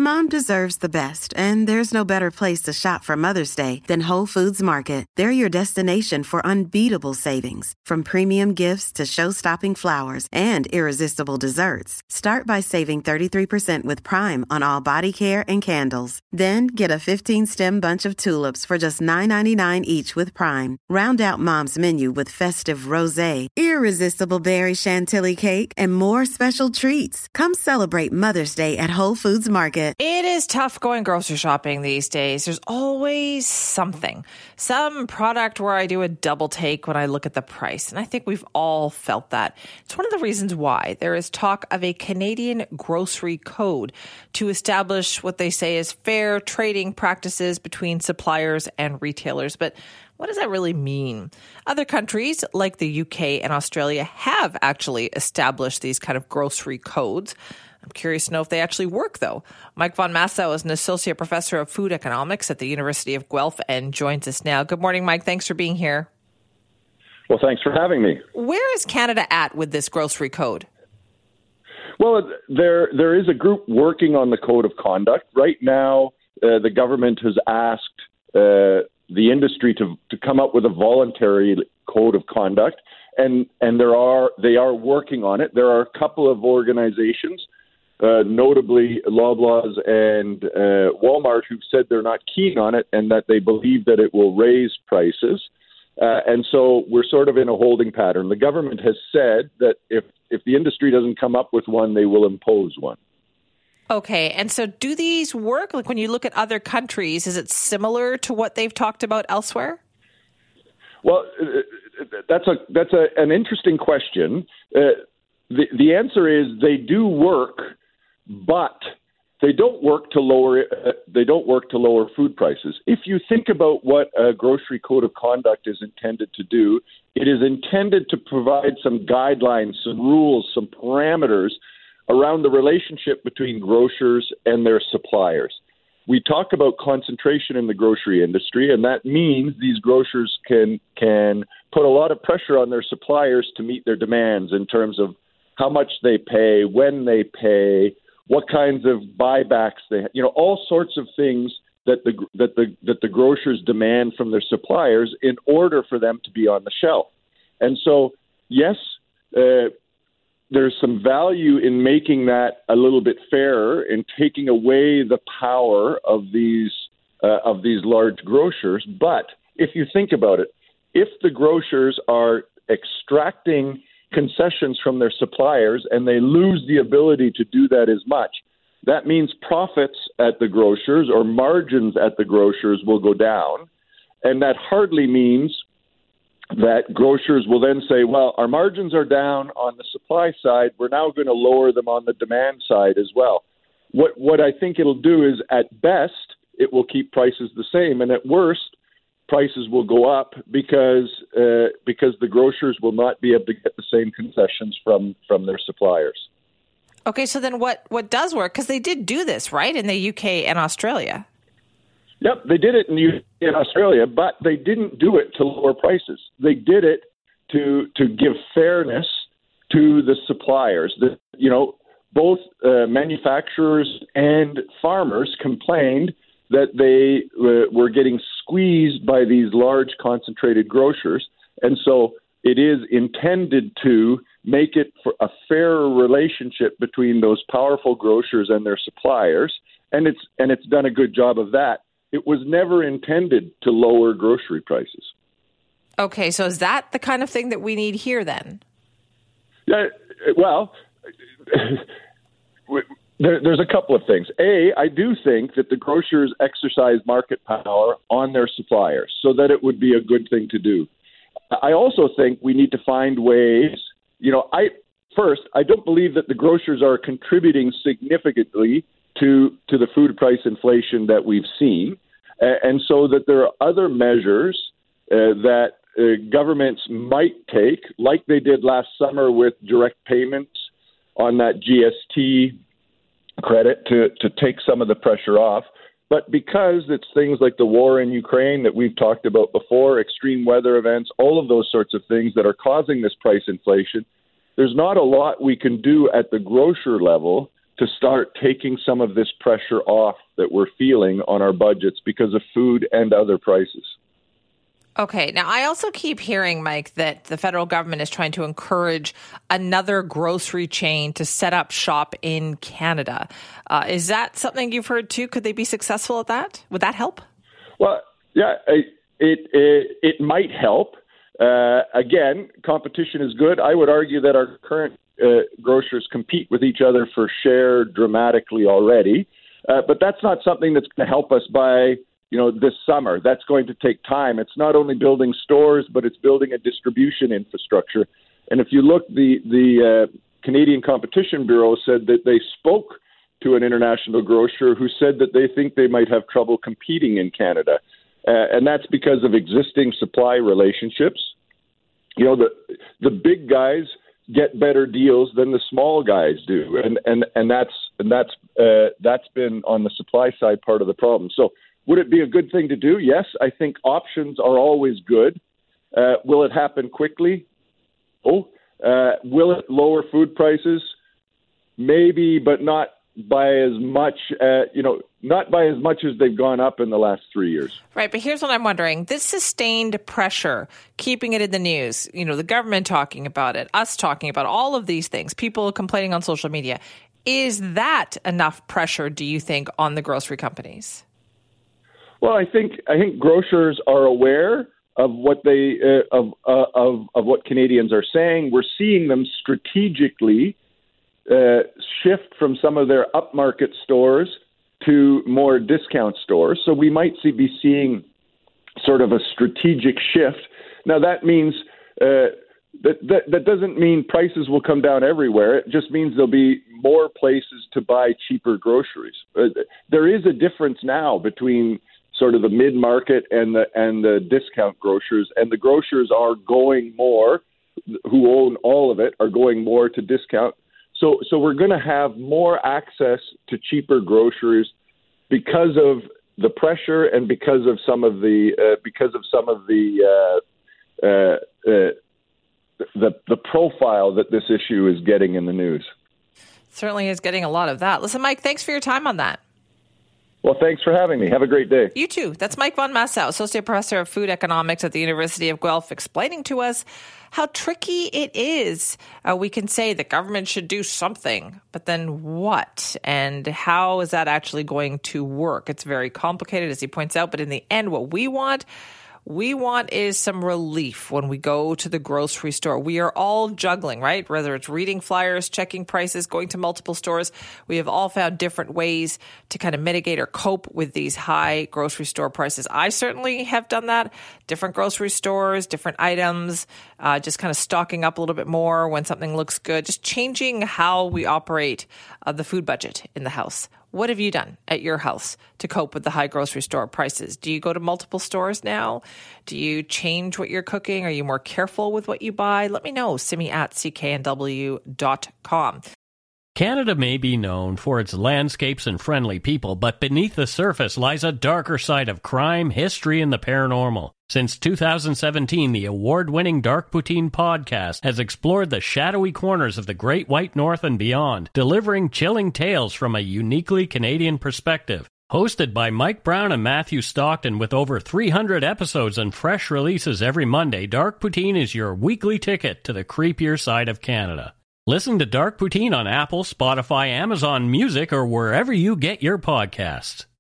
Mom deserves the best, and there's no better place to shop for Mother's Day than Whole Foods Market. They're your destination for unbeatable savings, from premium gifts to show-stopping flowers and irresistible desserts. Start by saving 33% with Prime on all body care and candles. Then get a 15-stem bunch of tulips for just $9.99 each with Prime. Round out Mom's menu with festive rosé, irresistible berry chantilly cake, and more special treats. Come celebrate Mother's Day at Whole Foods Market. It is tough going grocery shopping these days. There's always something, some product where I do a double take when I look at the price. And I think we've all felt that. It's one of the reasons why there is talk of a Canadian grocery code to establish what they say is fair trading practices between suppliers and retailers. But what does that really mean? Other countries like the UK and Australia have actually established these kind of grocery codes. I'm curious to know if they actually work, though. Mike von Massow is an associate professor of food economics at the University of Guelph and joins us now. Good morning, Mike. Thanks for being here. Well, thanks for having me. Where is Canada at with this grocery code? Well, there is a group working on the code of conduct. Right now, the government has asked the industry to come up with a voluntary code of conduct, and they are working on it. There are a couple of organizations, notably Loblaws and Walmart, who've said they're not keen on it and that they believe that it will raise prices. And so we're sort of in a holding pattern. The government has said that if the industry doesn't come up with one, they will impose one. Okay, and so do these work? Like when you look at other countries, is it similar to what they've talked about elsewhere? Well, that's an interesting question. The answer is they do work, but they don't work to lower food prices. If you think about what a grocery code of conduct is intended to do, it is intended to provide some guidelines, some rules, some parameters around the relationship between grocers and their suppliers. We talk about concentration in the grocery industry, and that means these grocers can put a lot of pressure on their suppliers to meet their demands in terms of how much they pay, when they pay, what kinds of buybacks they have, all sorts of things that the grocers demand from their suppliers in order for them to be on the shelf. And so, yes, there's some value in making that a little bit fairer and taking away the power of these large grocers. But if you think about it, if the grocers are extracting concessions from their suppliers and they lose the ability to do that as much, that means profits at the grocers or margins at the grocers will go down. And that hardly means that grocers will then say, well, our margins are down on the supply side. We're now going to lower them on the demand side as well. What I think it'll do is, at best, it will keep prices the same. And at worst, prices will go up because the grocers will not be able to get the same concessions from their suppliers. Okay, so then what does work? Because they did do this, right, in the UK and Australia. Yep, they did it in Australia, but they didn't do it to lower prices. They did it to give fairness to the suppliers. Both manufacturers and farmers complained that they were getting squeezed by these large concentrated grocers, and so it is intended to make it for a fairer relationship between those powerful grocers and their suppliers, and it's done a good job of that. It was never intended to lower grocery prices. Okay, so is that the kind of thing that we need here then? Yeah, well, there's a couple of things. I do think that the grocers exercise market power on their suppliers, so that it would be a good thing to do. I also think we need to find ways. I don't believe that the grocers are contributing significantly to the food price inflation that we've seen, and so that there are other measures that governments might take, like they did last summer with direct payments on that GST credit to take some of the pressure off. But because it's things like the war in Ukraine that we've talked about before, extreme weather events, all of those sorts of things that are causing this price inflation, there's not a lot we can do at the grocer level to start taking some of this pressure off that we're feeling on our budgets because of food and other prices. Okay. Now, I also keep hearing, Mike, that the federal government is trying to encourage another grocery chain to set up shop in Canada. Is that something you've heard too? Could they be successful at that? Would that help? Well, yeah, it might help. Again, competition is good. I would argue that our current grocers compete with each other for share dramatically already. But that's not something that's going to help us by, this summer. That's going to take time. It's not only building stores, but it's building a distribution infrastructure. And if you look, the Canadian Competition Bureau said that they spoke to an international grocer who said that they think they might have trouble competing in Canada. And that's because of existing supply relationships. The big guys get better deals than the small guys do, and that's been on the supply side part of the problem. So, would it be a good thing to do? Yes, I think options are always good. Will it happen quickly? Will it lower food prices? Maybe, but not by as much. Not by as much as they've gone up in the last 3 years. Right, but here's what I'm wondering. This sustained pressure, keeping it in the news, the government talking about it, us talking about all of these things, people complaining on social media. Is that enough pressure, do you think, on the grocery companies? Well, I think grocers are aware of what they of what Canadians are saying. We're seeing them strategically shift from some of their upmarket stores to more discount stores. So we might be seeing sort of a strategic shift. Now that means that doesn't mean prices will come down everywhere. It just means there'll be more places to buy cheaper groceries. There is a difference now between sort of the mid-market and the discount grocers, and the grocers are going more, who own all of it, are going more to discount. So we're going to have more access to cheaper groceries because of the pressure and because of some of the profile that this issue is getting in the news. Certainly is getting a lot of that. Listen, Mike, thanks for your time on that. Well, thanks for having me. Have a great day. You too. That's Mike von Massow, Associate Professor of Food Economics at the University of Guelph, explaining to us how tricky it is. We can say the government should do something, but then what? And how is that actually going to work? It's very complicated, as he points out, but in the end, what we want is some relief when we go to the grocery store. We are all juggling, right? Whether it's reading flyers, checking prices, going to multiple stores. We have all found different ways to kind of mitigate or cope with these high grocery store prices. I certainly have done that. Different grocery stores, different items, just kind of stocking up a little bit more when something looks good, just changing how we operate the food budget in the house. What have you done at your house to cope with the high grocery store prices? Do you go to multiple stores now? Do you change what you're cooking? Are you more careful with what you buy? Let me know. Simi at cknw.com. Canada may be known for its landscapes and friendly people, but beneath the surface lies a darker side of crime, history, and the paranormal. Since 2017, the award-winning Dark Poutine podcast has explored the shadowy corners of the Great White North and beyond, delivering chilling tales from a uniquely Canadian perspective. Hosted by Mike Brown and Matthew Stockton with over 300 episodes and fresh releases every Monday, Dark Poutine is your weekly ticket to the creepier side of Canada. Listen to Dark Poutine on Apple, Spotify, Amazon Music, or wherever you get your podcasts.